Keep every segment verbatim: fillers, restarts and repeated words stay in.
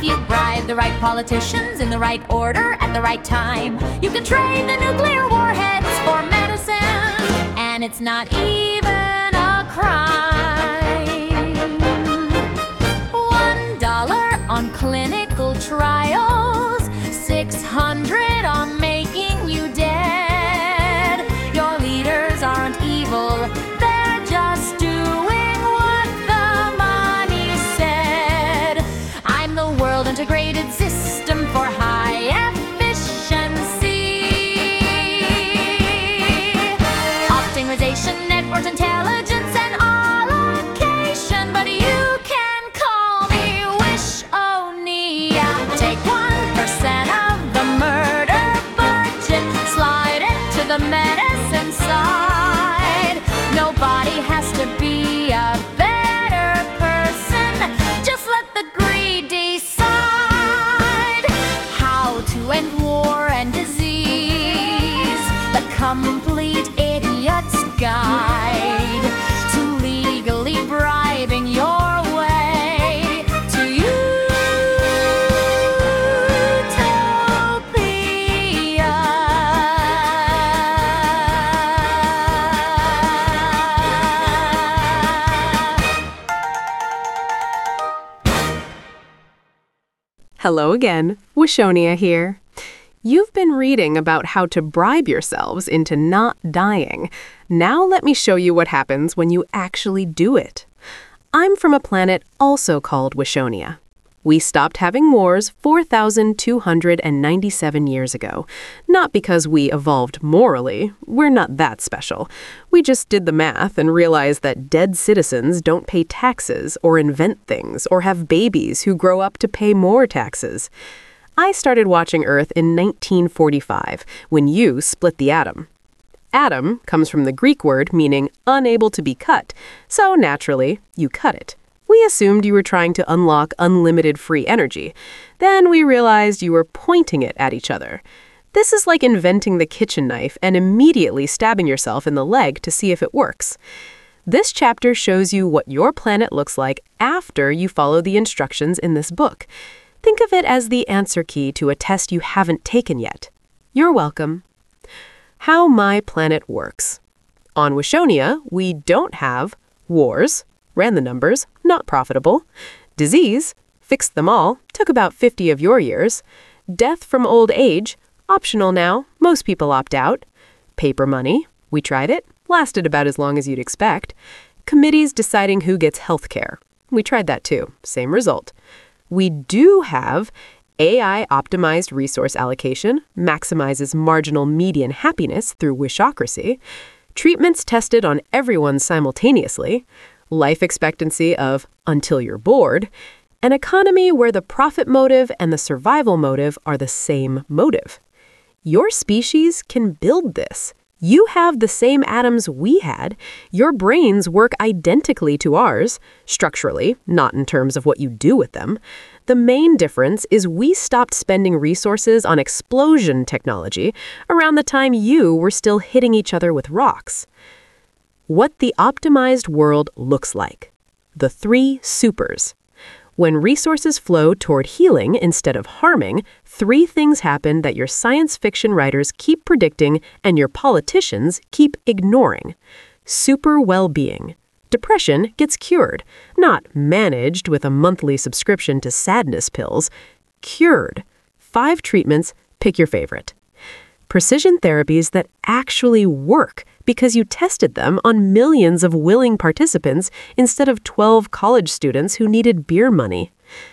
If you bribe the right politicians in the right order at the right time, you can trade the nuclear warheads for medicine, and it's not even a crime. One dollar on clinical trials, six hundred on making you dead. Your leaders aren't evil, they're just doing what the money said. I'm the world integrated system for high efficiency. Optimization, network intelligence, and allocation. But you can call me Wish-O-Nia. Take one percent of the murder budget, slide it to the medicine side. Nobody has to be a better person. Just let the greed decide how to end war and disease. The complete idiot's guide to legally bribing your way to Hello again, Wish-O-Nia here. You've been reading about how to bribe yourselves into not dying. Now let me show you what happens when you actually do it. I'm from a planet also called Wish-O-Nia. We stopped having wars four thousand two hundred ninety-seven years ago. Not because we evolved morally. We're not that special. We just did the math and realized that dead citizens don't pay taxes or invent things or have babies who grow up to pay more taxes. I started watching Earth in nineteen forty-five, when you split the atom. Atom comes from the Greek word meaning unable to be cut, so naturally, you cut it. We assumed you were trying to unlock unlimited free energy. Then we realized you were pointing it at each other. This is like inventing the kitchen knife and immediately stabbing yourself in the leg to see if it works. This chapter shows you what your planet looks like after you follow the instructions in this book. Think of it as the answer key to a test you haven't taken yet. You're welcome. How my planet works. On Wish-O-Nia, we don't have wars, ran the numbers, not profitable, disease, fixed them all, took about fifty of your years, death from old age, optional now, most people opt out, paper money, we tried it, lasted about as long as you'd expect, committees deciding who gets health care, we tried that too, same result. We do have A I-optimized resource allocation, maximizes marginal median happiness through Wishocracy, treatments tested on everyone simultaneously, life expectancy of until you're bored, an economy where the profit motive and the survival motive are the same motive. Your species can build this. You have the same atoms we had. Your brains work identically to ours, structurally, not in terms of what you do with them. The main difference is we stopped spending resources on explosion technology around the time you were still hitting each other with rocks. What the optimized world looks like. The three supers. When resources flow toward healing instead of harming, three things happen that your science fiction writers keep predicting and your politicians keep ignoring. Super well-being. Depression gets cured, not managed with a monthly subscription to sadness pills. Cured. Five treatments, pick your favorite. Precision therapies that actually work because you tested them on millions of willing participants instead of twelve college students who needed beer money.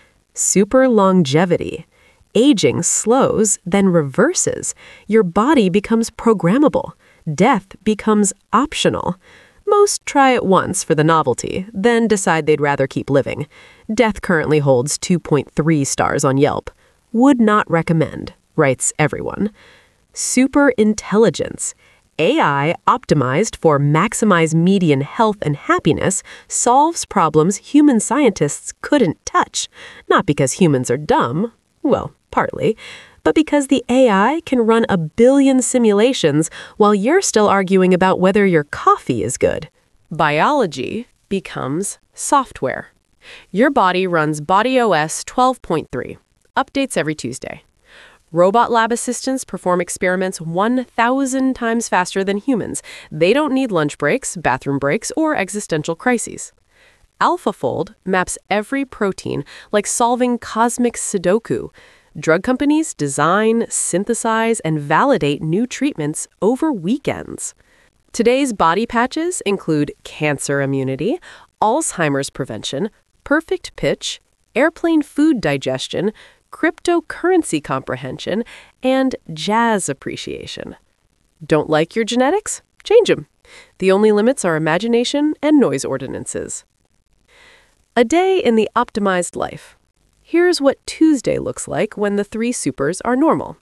Super longevity. Aging slows, then reverses. Your body becomes programmable. Death becomes optional. Most try it once for the novelty, then decide they'd rather keep living. Death currently holds two point three stars on Yelp. Would not recommend, writes everyone. Super intelligence. A I optimized for maximize median health and happiness solves problems human scientists couldn't touch. Not because humans are dumb, well, partly, but because the A I can run a billion simulations while you're still arguing about whether your coffee is good. Biology becomes software. Your body runs BodyOS twelve point three. Updates every Tuesday. Robot lab assistants perform experiments one thousand times faster than humans. They don't need lunch breaks, bathroom breaks, or existential crises. AlphaFold maps every protein like solving cosmic Sudoku. Drug companies design, synthesize, and validate new treatments over weekends. Today's body patches include cancer immunity, Alzheimer's prevention, perfect pitch, airplane food digestion, cryptocurrency comprehension, and jazz appreciation. Don't like your genetics? Change them. The only limits are imagination and noise ordinances. A day in the optimized life. Here's what Tuesday looks like when the three supers are normal.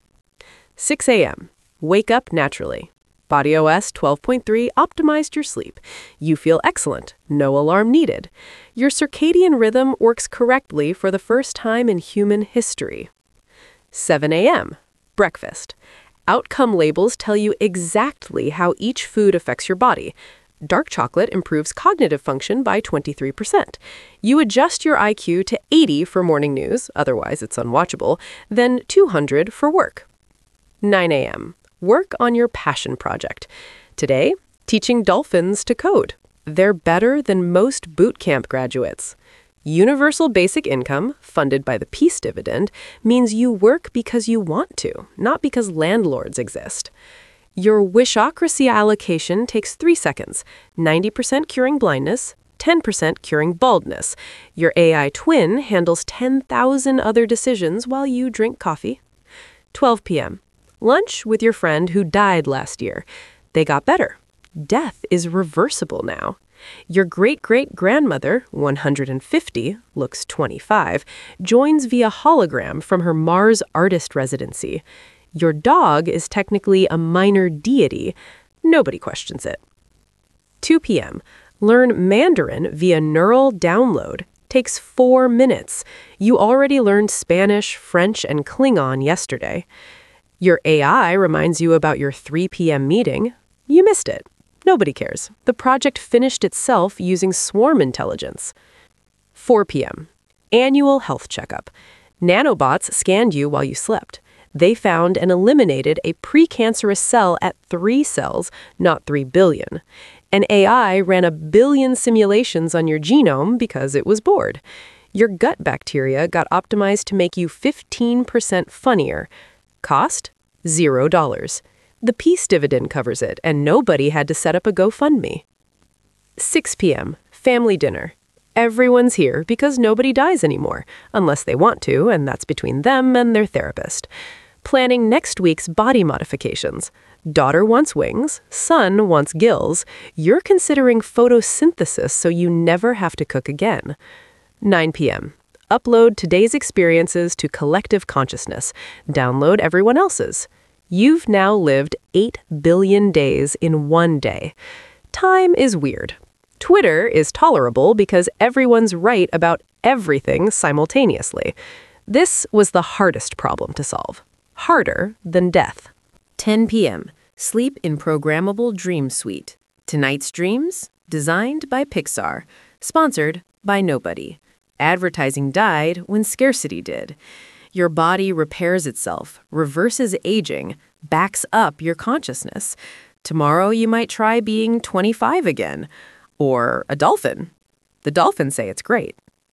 six a.m. Wake up naturally. BodyOS twelve point three optimized your sleep. You feel excellent. No alarm needed. Your circadian rhythm works correctly for the first time in human history. seven a.m. Breakfast. Outcome labels tell you exactly how each food affects your body. Dark chocolate improves cognitive function by twenty-three percent. You adjust your I Q to eighty for morning news, otherwise it's unwatchable, then two hundred for work. nine a.m. Work on your passion project. Today, teaching dolphins to code. They're better than most boot camp graduates. Universal basic income, funded by the Peace Dividend, means you work because you want to, not because landlords exist. Your Wishocracy allocation takes three seconds, ninety percent curing blindness, ten percent curing baldness. Your A I twin handles ten thousand other decisions while you drink coffee. twelve p.m. Lunch with your friend who died last year. They got better. Death is reversible now. Your great-great-grandmother, one hundred fifty, looks twenty-five, joins via hologram from her Mars artist residency. Your dog is technically a minor deity. Nobody questions it. two p.m. Learn Mandarin via neural download. Takes four minutes. You already learned Spanish, French, and Klingon yesterday. Your A I reminds you about your three p.m. meeting. You missed it. Nobody cares. The project finished itself using swarm intelligence. four p.m. Annual health checkup. Nanobots scanned you while you slept. They found and eliminated a precancerous cell at three cells, not three billion. An A I ran a billion simulations on your genome because it was bored. Your gut bacteria got optimized to make you fifteen percent funnier. Cost? Zero dollars. The Peace Dividend covers it, and nobody had to set up a GoFundMe. six p.m. Family dinner. Everyone's here because nobody dies anymore, unless they want to, and that's between them and their therapist. Planning next week's body modifications. Daughter wants wings, son wants gills. You're considering photosynthesis so you never have to cook again. nine p.m. Upload today's experiences to collective consciousness. Download everyone else's. You've now lived eight billion days in one day. Time is weird. Twitter is tolerable because everyone's right about everything simultaneously. This was the hardest problem to solve. Harder than death. ten p.m. Sleep in Programmable Dream Suite. Tonight's dreams, designed by Pixar. Sponsored by nobody. Advertising died when scarcity did. Your body repairs itself, reverses aging, backs up your consciousness. Tomorrow you might try being twenty-five again. Or a dolphin. The dolphins say it's great.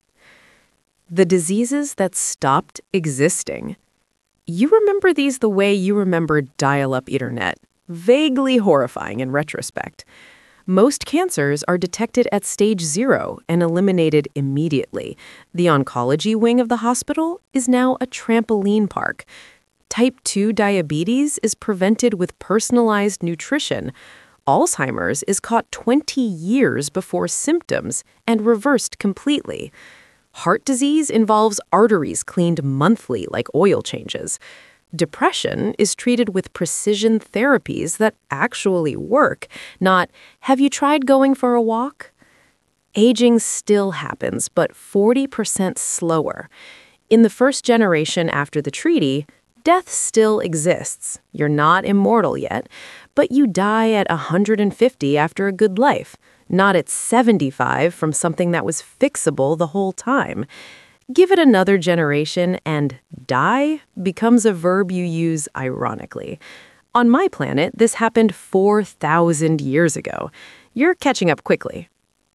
The diseases that stopped existing. You remember these the way you remember dial-up internet. Vaguely horrifying in retrospect. Most cancers are detected at stage zero and eliminated immediately. The oncology wing of the hospital is now a trampoline park. Type two diabetes is prevented with personalized nutrition. Alzheimer's is caught twenty years before symptoms and reversed completely. Heart disease involves arteries cleaned monthly like oil changes. Depression is treated with precision therapies that actually work, not, have you tried going for a walk? Aging still happens, but forty percent slower. In the first generation after the treaty, death still exists. You're not immortal yet, but you die at one hundred fifty after a good life, not at seventy-five from something that was fixable the whole time. Give it another generation and die becomes a verb you use ironically. On my planet, this happened four thousand years ago. You're catching up quickly.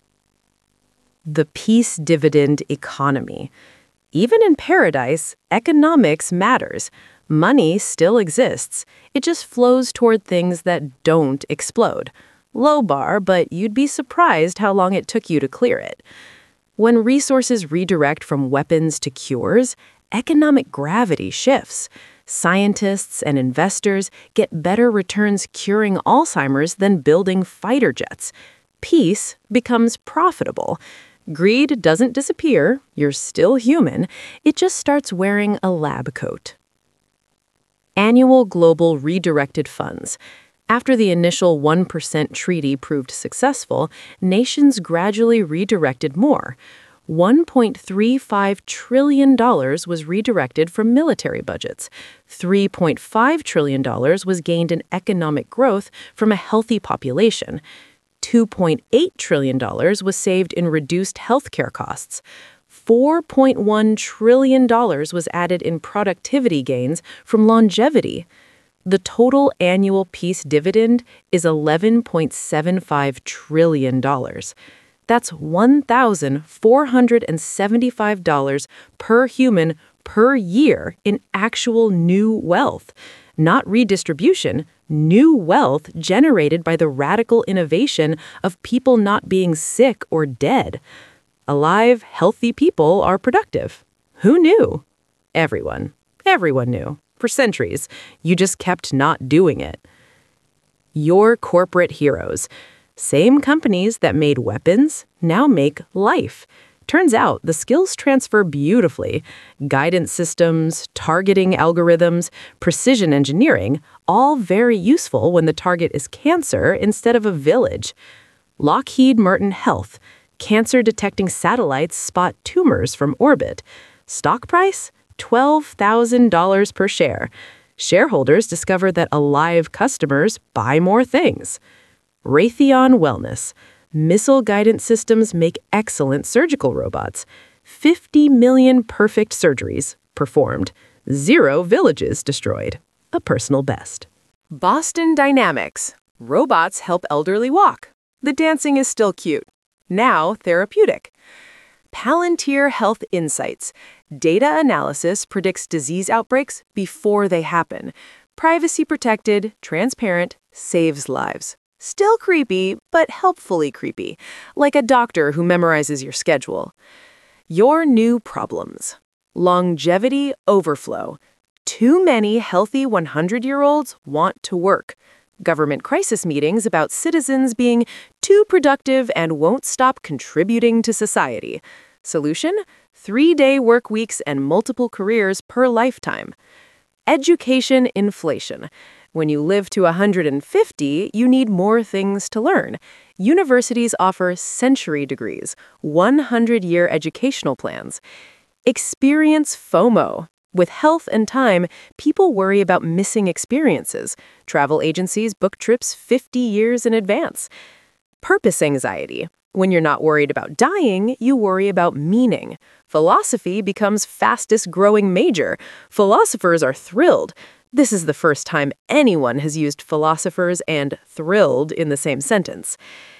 The peace dividend economy. Even in paradise, economics matters. Money still exists. It just flows toward things that don't explode. Low bar, but you'd be surprised how long it took you to clear it. When resources redirect from weapons to cures, economic gravity shifts. Scientists and investors get better returns curing Alzheimer's than building fighter jets. Peace becomes profitable. Greed doesn't disappear. You're still human. It just starts wearing a lab coat. Annual global redirected funds. After the initial one percent treaty proved successful, nations gradually redirected more. one point three five trillion dollars was redirected from military budgets. three point five trillion dollars was gained in economic growth from a healthy population. two point eight trillion dollars was saved in reduced healthcare costs. four point one trillion dollars was added in productivity gains from longevity. The total annual peace dividend is eleven point seven five trillion dollars. That's one thousand four hundred seventy-five dollars per human per year in actual new wealth. Not redistribution, new wealth generated by the radical innovation of people not being sick or dead. Alive, healthy people are productive. Who knew? Everyone. Everyone knew. For centuries. You just kept not doing it. Your corporate heroes. Same companies that made weapons now make life. Turns out the skills transfer beautifully. Guidance systems, targeting algorithms, precision engineering, all very useful when the target is cancer instead of a village. Lockheed Martin Health. Cancer-detecting satellites spot tumors from orbit. Stock price? twelve thousand dollars per share. Shareholders discover that alive customers buy more things. Raytheon Wellness. Missile guidance systems make excellent surgical robots. fifty million perfect surgeries performed. Zero villages destroyed. A personal best. Boston Dynamics. Robots help elderly walk. The dancing is still cute. Now therapeutic. Palantir Health Insights. Data analysis predicts disease outbreaks before they happen. Privacy protected, transparent, saves lives. Still creepy, but helpfully creepy, like a doctor who memorizes your schedule. Your new problems. Longevity overflow. Too many healthy one hundred-year-olds want to work. Government crisis meetings about citizens being too productive and won't stop contributing to society. Solution? Three-day work weeks and multiple careers per lifetime. Education inflation. When you live to one hundred fifty, you need more things to learn. Universities offer century degrees, one hundred-year educational plans. Experience FOMO. With health and time, people worry about missing experiences. Travel agencies book trips fifty years in advance. Purpose anxiety. When you're not worried about dying, you worry about meaning. Philosophy becomes fastest growing major. Philosophers are thrilled. This is the first time anyone has used philosophers and thrilled in the same sentence.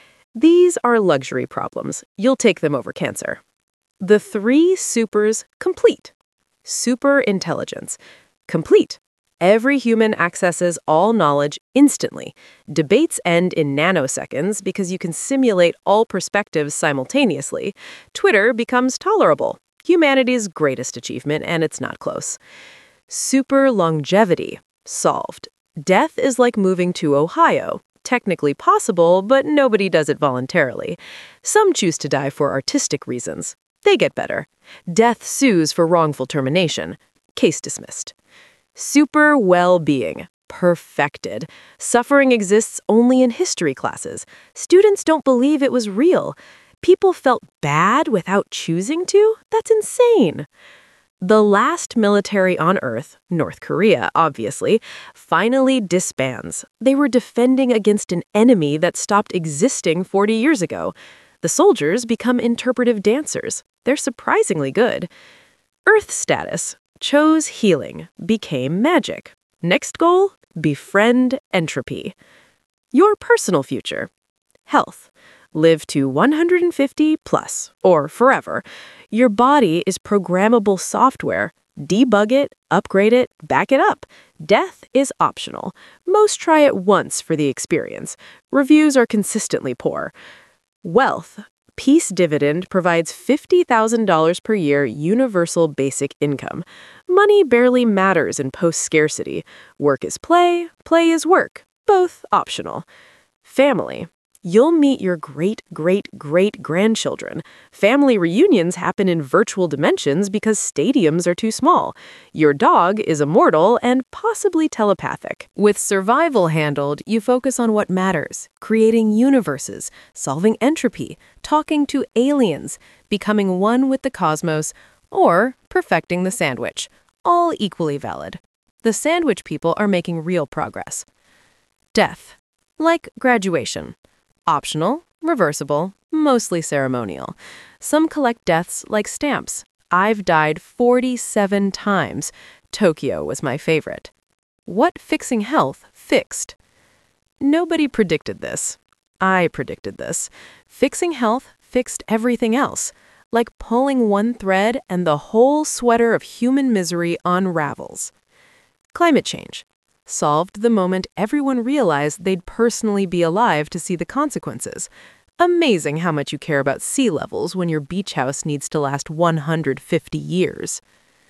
These are luxury problems. You'll take them over cancer. The three supers complete. Super intelligence. Complete. Every human accesses all knowledge instantly. Debates end in nanoseconds because you can simulate all perspectives simultaneously. Twitter becomes tolerable. Humanity's greatest achievement, and it's not close. Super longevity. Solved. Death is like moving to Ohio. Technically possible, but nobody does it voluntarily. Some choose to die for artistic reasons. They get better. Death sues for wrongful termination. Case dismissed. Super well-being. Perfected. Suffering exists only in history classes. Students don't believe it was real. People felt bad without choosing to? That's insane. The last military on Earth, North Korea, obviously, finally disbands. They were defending against an enemy that stopped existing forty years ago. The soldiers become interpretive dancers. They're surprisingly good. Earth status: chose healing, became magic. Next goal: befriend entropy. Your personal future: health. Live to one hundred fifty plus, or forever. Your body is programmable software. Debug it, upgrade it, back it up. Death is optional. Most try it once for the experience. Reviews are consistently poor. Wealth. Peace Dividend provides fifty thousand dollars per year universal basic income. Money barely matters in post-scarcity. Work is play, play is work. Both optional. Family. You'll meet your great-great-great-grandchildren. Family reunions happen in virtual dimensions because stadiums are too small. Your dog is immortal and possibly telepathic. With survival handled, you focus on what matters: creating universes, solving entropy, talking to aliens, becoming one with the cosmos, or perfecting the sandwich. All equally valid. The sandwich people are making real progress. Death. Like graduation. Optional, reversible, mostly ceremonial. Some collect deaths like stamps. I've died forty-seven times. Tokyo was my favorite. What fixing health fixed? Nobody predicted this. I predicted this. Fixing health fixed everything else. Like pulling one thread and the whole sweater of human misery unravels. Climate change. Solved the moment everyone realized they'd personally be alive to see the consequences. Amazing how much you care about sea levels when your beach house needs to last one hundred fifty years.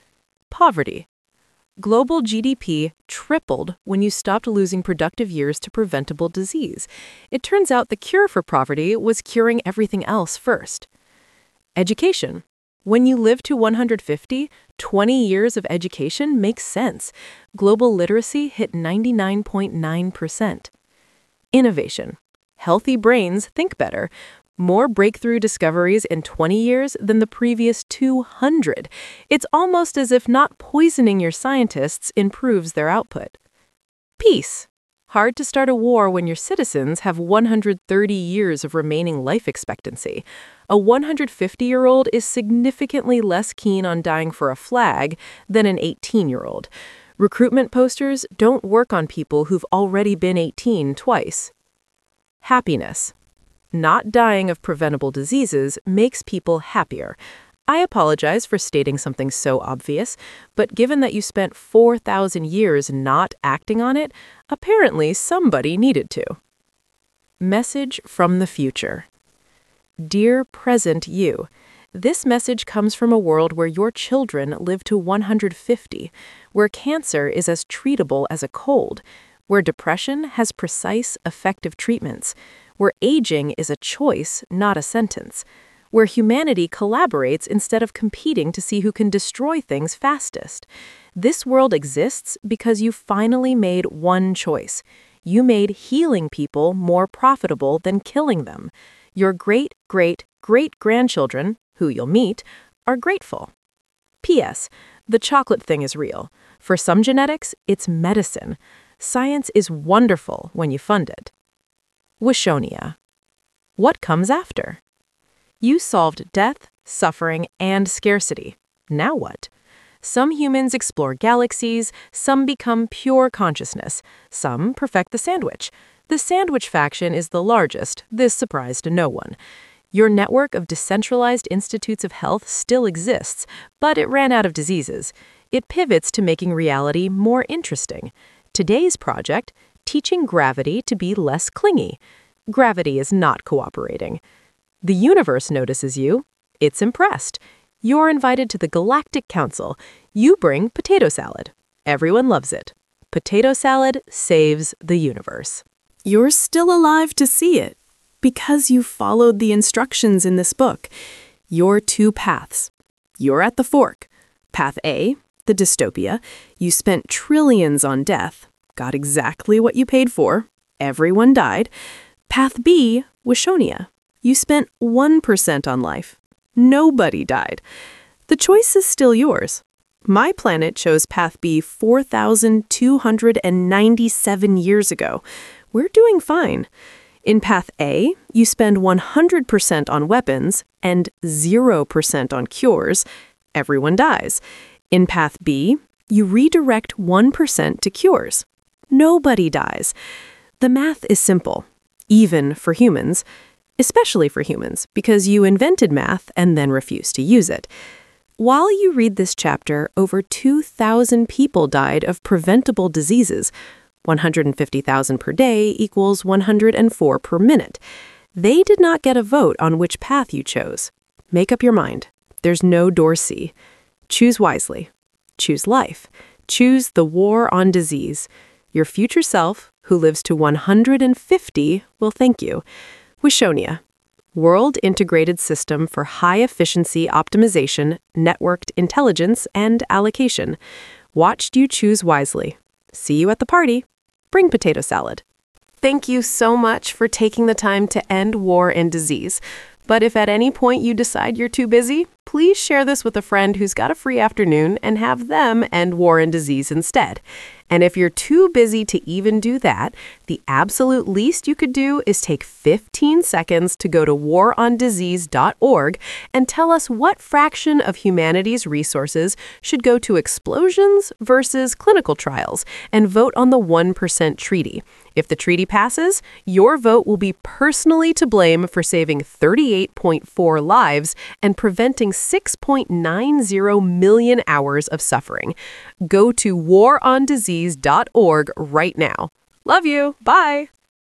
Poverty. Global G D P tripled when you stopped losing productive years to preventable disease. It turns out the cure for poverty was curing everything else first. Education. When you live to one hundred fifty, twenty years of education makes sense. Global literacy hit ninety-nine point nine percent. Innovation. Healthy brains think better. More breakthrough discoveries in twenty years than the previous two hundred. It's almost as if not poisoning your scientists improves their output. Peace. Hard to start a war when your citizens have one hundred thirty years of remaining life expectancy. A one hundred fifty-year-old is significantly less keen on dying for a flag than an eighteen-year-old. Recruitment posters don't work on people who've already been eighteen twice. Happiness. Not dying of preventable diseases makes people happier. I apologize for stating something so obvious, but given that you spent four thousand years not acting on it, apparently somebody needed to. Message from the future. Dear present you, this message comes from a world where your children live to one hundred fifty, where cancer is as treatable as a cold, where depression has precise, effective treatments, where aging is a choice, not a sentence, where humanity collaborates instead of competing to see who can destroy things fastest. This world exists because you finally made one choice. You made healing people more profitable than killing them. Your great-great-great-grandchildren, who you'll meet, are grateful. P S. The chocolate thing is real. For some genetics, it's medicine. Science is wonderful when you fund it. Wishonia. What comes after? You solved death, suffering, and scarcity. Now what? Some humans explore galaxies, some become pure consciousness, some perfect the sandwich. The sandwich faction is the largest, this surprised no one. Your network of decentralized institutes of health still exists, but it ran out of diseases. It pivots to making reality more interesting. Today's project, teaching gravity to be less clingy. Gravity is not cooperating. The universe notices you. It's impressed. You're invited to the Galactic Council. You bring potato salad. Everyone loves it. Potato salad saves the universe. You're still alive to see it because you followed the instructions in this book. Your two paths. You're at the fork. Path A, the dystopia. You spent trillions on death. Got exactly what you paid for. Everyone died. Path B, Wishonia. You spent one percent on life. Nobody died. The choice is still yours. My planet chose path B four thousand two hundred ninety-seven years ago. We're doing fine. In path A, you spend one hundred percent on weapons and zero percent on cures. Everyone dies. In path B, you redirect one percent to cures. Nobody dies. The math is simple, even for humans, especially for humans, because you invented math and then refused to use it. While you read this chapter, over two thousand people died of preventable diseases. one hundred fifty thousand per day equals one hundred four per minute. They did not get a vote on which path you chose. Make up your mind. There's no door C. Choose wisely. Choose life. Choose the war on disease. Your future self, who lives to one hundred fifty, will thank you. Wishonia, World Integrated System for High Efficiency Optimization, Networked Intelligence, and Allocation. Watched you choose wisely. See you at the party. Bring potato salad. Thank you so much for taking the time to end war and disease. But if at any point you decide you're too busy, please share this with a friend who's got a free afternoon and have them end war and disease instead. And if you're too busy to even do that, the absolute least you could do is take fifteen seconds to go to war on disease dot org and tell us what fraction of humanity's resources should go to explosions versus clinical trials, and vote on the one percent treaty. If the treaty passes, your vote will be personally to blame for saving thirty-eight point four lives and preventing six point nine zero million hours of suffering. Go to war on disease dot org right now. Love you. Bye.